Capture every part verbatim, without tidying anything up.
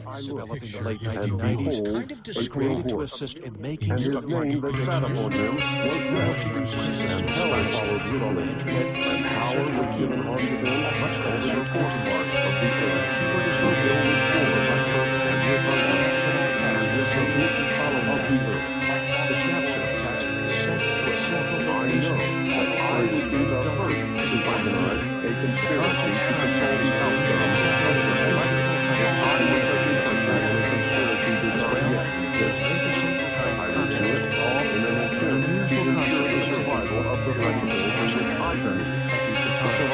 developed in the late nineteen nineties, was created to assist in making stock market predictions. The technology uses a system of spikes that crawl the internet and search for keywords, much like a search engine does. When a keyword is located, the button, a snapshot of the task is saved and followed the keyword. The snapshot of task is sent to a central location, where it is then filtered to the final word. The context concept is held in the technology of multiple concepts of language. As well, there's an interesting time concept involved in an unusual concept of a tipping point regarding the past, current, and future times.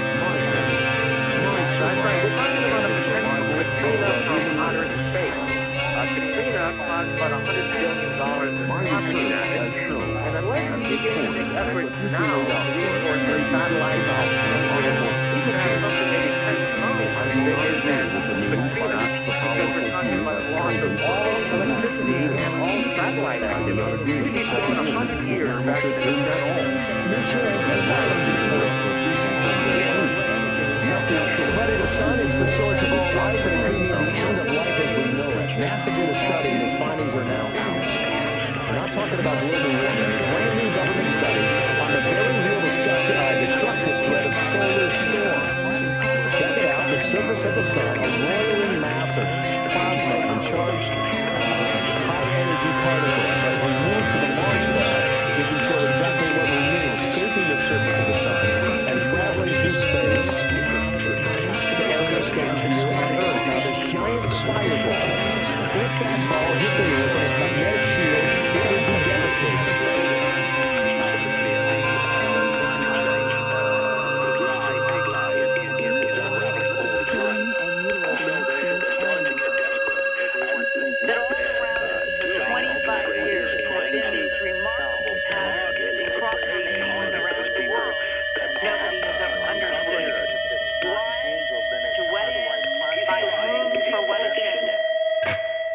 That's right. We're talking about a potential Katrina from outer space. Uh, Katrina cost about one hundred billion dollars in property damage, and unless we begin to make efforts now to reinforce our satellites, we could have something maybe ten times as big as Katrina, because we're talking about the loss of all electricity and all satellite activity. We need to go one hundred years back to the Buddy, the sun is the source of all life, and it could mean the end of life as we know it. NASA did a study, and its findings are now out. We're not talking about global warming. A brand new government study on the very real destructive, uh, destructive threat of solar storms. Check it out. The surface of the sun, a roiling mass of plasma and charged uh, high-energy particles. As we move to the Mars bar, we can show exactly what we mean, escaping the surface of the sun and traveling through space to areas down here on Earth. Now, this giant fireball, if that ball hit the Earth